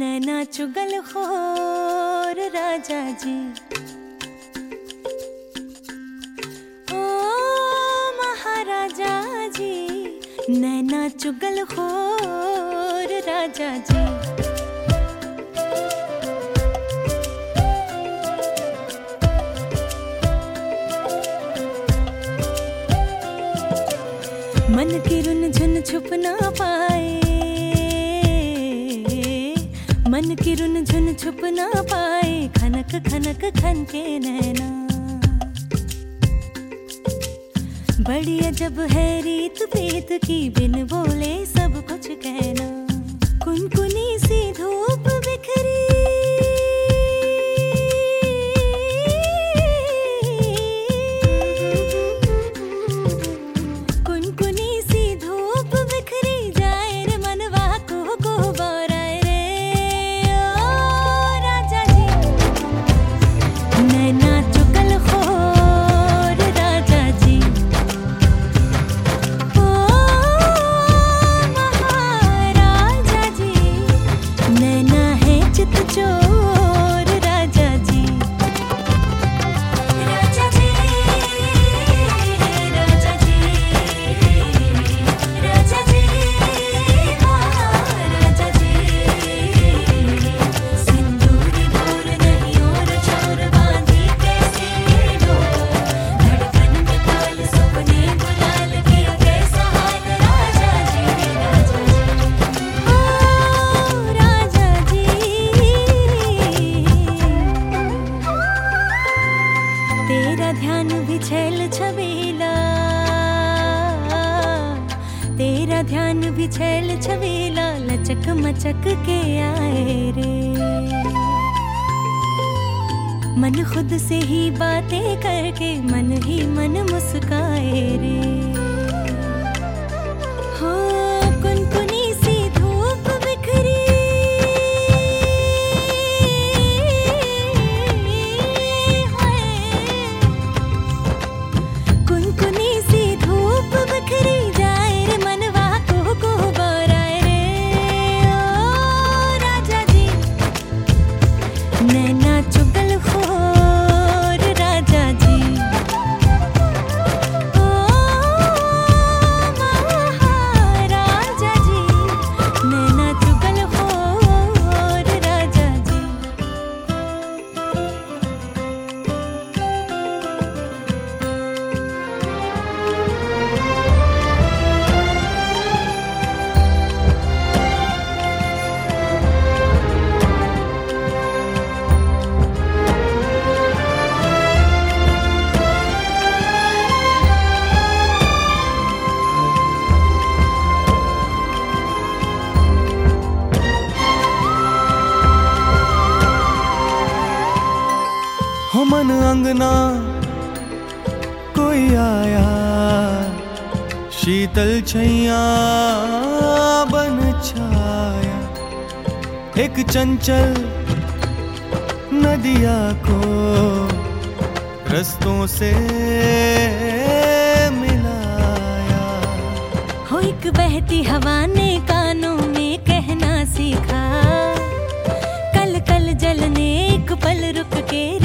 नैना चुगलखोर राजा जी, ओ महाराजा जी, नैना चुगलखोर राजा जी। मन की रुन झुन छुप ना पाए, मन की रुन झुन छुप ना पाए, खनक खनक खन के नैना। बड़ी अजब है रीत प्रीत की, बिन बोले सब कुछ कहना। कुनकुनी सी धूप बिखरी, तेरा ध्यान भी छैल छबीला, तेरा ध्यान भी छैल छबीला, लचक मचक के आए रे। मन खुद से ही बातें करके, मन ही मन मुस्काए रे। हो कुनकुनी सी धूप बिखरी, नैना चुगलखोर राजा जी, ओ महाराजा जी, नैना चुगलखोर राजा जी। हो मन अंगना कोई आया, शीतल छैया बन छाया। एक चंचल नदिया को रस्तों से मिलाया। हो एक बहती हवा ने कानों में कहना सीखा, कल कल जलने एक पल रुक के